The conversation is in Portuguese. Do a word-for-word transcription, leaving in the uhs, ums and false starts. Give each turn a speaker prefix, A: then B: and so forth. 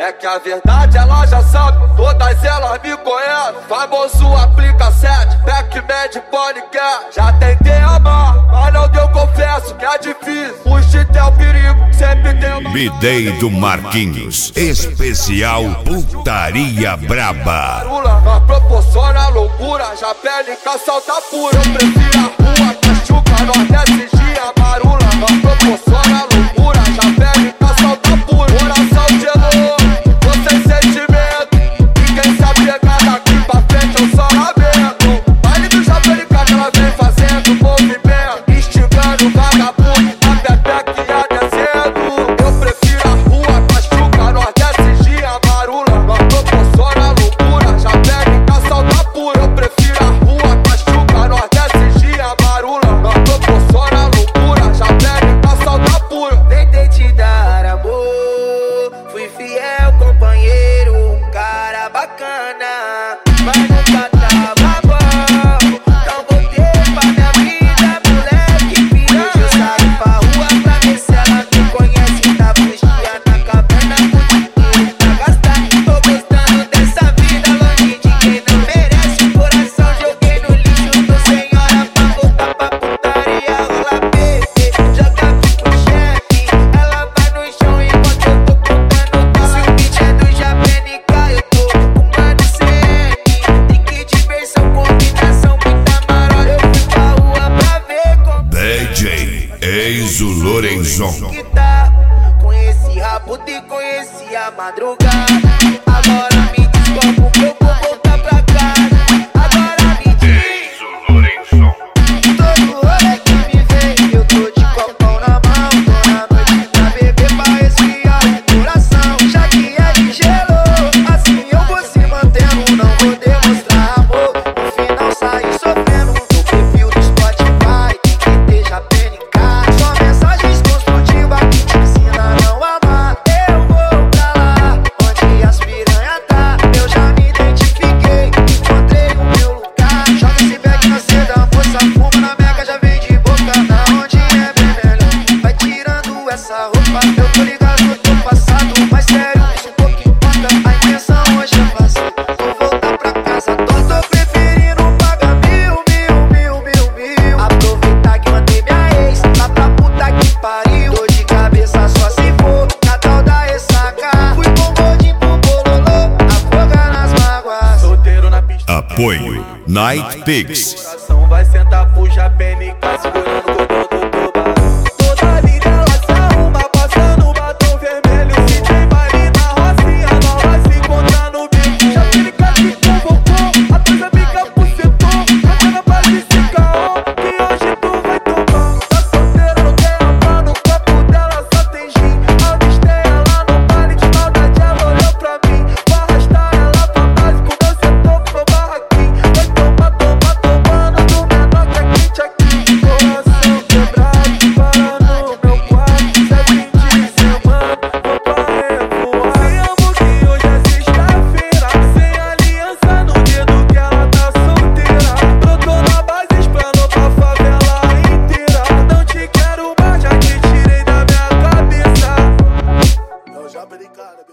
A: É que a verdade ela já sabe, todas elas me conhecem. Famoso aplica sete, Pac-Man, Ponycat. Já tentei amar, mas não deu, confesso que é difícil. Puxa tem o perigo, sempre tem uma...
B: B-Day do Marquinhos, especial Putaria Braba.
A: Mas proporciona loucura, já pele com salta pura. Eu prefiro a rua, Cachuca, Nordeste, dia, Marula. Mas proporciona loucura, já pele com salta pura. Coração gelou, tô sem sentimento. E quem se apegar daqui pra frente eu só lamento. Baile do Japelicado ela vem fazendo movimento, instigando vagabundo, a pepeca ia descendo. Eu prefiro a rua, Cachuca, Nordeste, dia, Marula. Mas proporciona loucura, já pele com salta pura. Eu prefiro a rua, Cachuca, Nordeste, dia, Marula. Mas proporciona loucura, já pele com salta pura.
C: Tentei te dar amor, fui fiel companheiro, um cara bacana, mas nunca tava bom. Então voltei pra minha vida, moleque piranha. Eu saí pra rua pra ver se ela me conhece. Tá bugia na caverna com dinheiro pra gastar. Tô gostando dessa vida, longe de quem não merece. O coração joguei no lixo, tô sem hora pra voltar pra putaria. Rola bebê, joga pro chefe, ela vai no chão enquanto eu tô contando dólar. Se o beat é do Japenica, eu tô com mano C M. Tem que diversão, combinação, muita marola. Eu fui pra rua pra ver como
B: D J Enzo Lorenzon.
C: que tá. Conheci Rabuda e conheci a madrugada. Agora me diz como que eu vou voltar pra casa. Agora me diz. Todo rolê que me vê, eu tô de copão na mão. Tô na noite pra beber pra resfriar o coração. Já que é de gelo, assim eu vou se mantendo. Não vou demonstrar amor, no final sair sofrendo. No perfil do Spotify tem que ter Japenica. Só mensagens construtivas que te ensinam a não amar. Eu vou pra lá, onde as piranha tá. Eu já me identifiquei, encontrei o meu lugar. Joga esse bag na seda, moça fuma na mega, já vem de boca. Na onde é bem melhor, vai tirando essa roupa. Eu tô ligado, eu tô passado, mas sério, isso pouco importa. A intenção hoje é fazer, vou voltar pra casa. Tô, tô preferindo pagar mil, mil, mil, mil, mil. Aproveitar que mandei minha ex lá pra puta que pariu. Tô de cabeça só se for na tal da ressaca. Fui com gordinho pro bololô, afogar nas mágoas.
A: Solteiro na pista,
B: Apoio Night Pigs.
A: coração vai sentar pro Japenica, segurando o cordão